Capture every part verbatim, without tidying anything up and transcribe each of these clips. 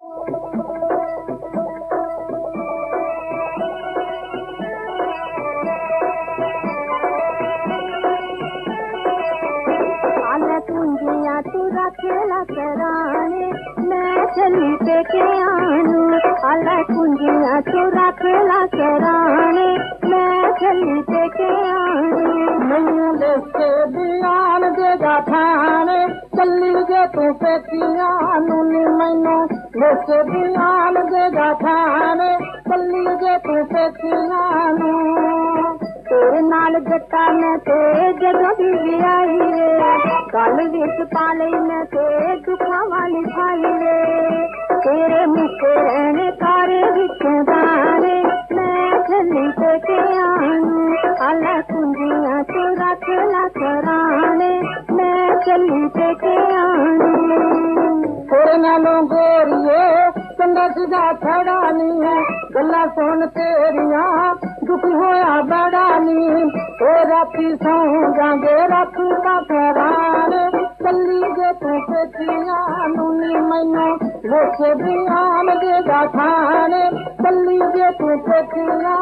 खेला कराने मैं चली पे के आनू अल्लाह कुंजिया चोरा खेला कराने मैं चली पे के आनू मैनू देखे दियान देगा थाने चली जे तू पे कियानू नी मैनू देखे दियान देगा थाने चली जे तू पे कियानू तेरे नाल जट्टा मैं ते जदों भी आई रे गल विच पाले मैं ते दुखा वाली खाई रे तेरे मुखे रहने तारे विचों दाने मैं चली पे के आनू अल्लाह कुंजियां तो रख ला कराने मैं चली पे के आनू तेरे नालों गोरिए चंदा सीधा खड़ा नी गल्ला सुन तेरिया दुख होया बड़ा नी ओ राती सौ जांगे रख का फराने चली जे तू पेटिया नूनी मैनू लोके बियान देगा थाने चली जे तू पेटिया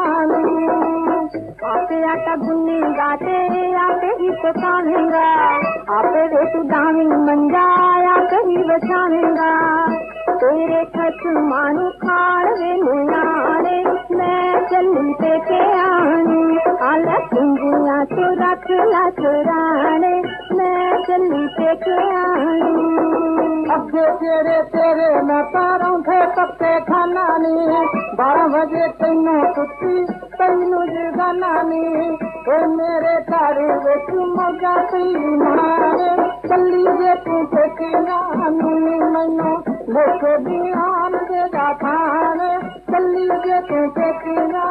आपे आटा गुन्नी गाते आपे ही पकावेंगा आपे रेतु दामी मंजा आपे ही बचावेंगा तेरे खच मानू खाड़े नुयारे मैं चली पे के आनी आला कुंजियां तो रख ला चुराने मैं चली पे के आनी अगे तेरे तेरे मैं तारों थे पत्ते खाना नी बारह बजे तेनू कुत्ती तेनू जगाना नी ओ मेरे घर विच मौजा पी मारे चली जे तू पेटिया नूनी मैनू लोक बियान देगा थाने चली जे तू पेटिया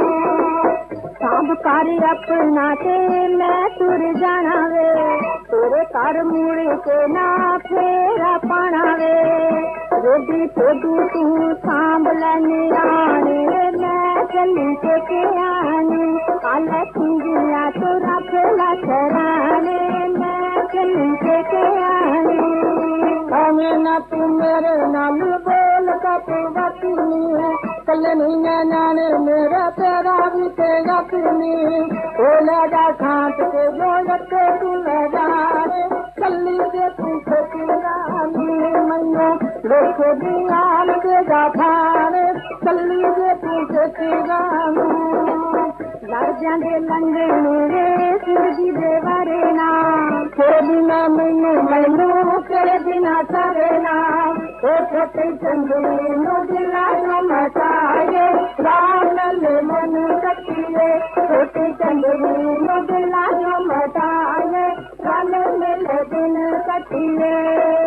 सब कर अपना ते मैं तुर जाना वे तेरे घर मुड़ के ना फेरा पाना वे रोटी पोडू तू सांभ लैनी आने मैं चली के आनी अल्लाह कुंजियां तो रख ला कराने मैं चली के आनी हमें ना तू मेरे नाल बोल का तू बाती नी कल नहीं नाने मेरा तेरा भी तेरा फिरनी ओ लगा खाट के बोल के तू लगा रे चली जे तू फेटिया मैनू लोक बियान देगा थाने चली जे तू फेटिया लड़ जांदे लंघने वे सूरजी दे वारे ना तेरे बिना मैनू मैनू तेरे बिना सारे ना ओ छोटे चंदनी नो दिला जो मचाए राम ले मन कटिए छोटे चंदनी नो दिला जो मचाए राम ले दिन कटिए।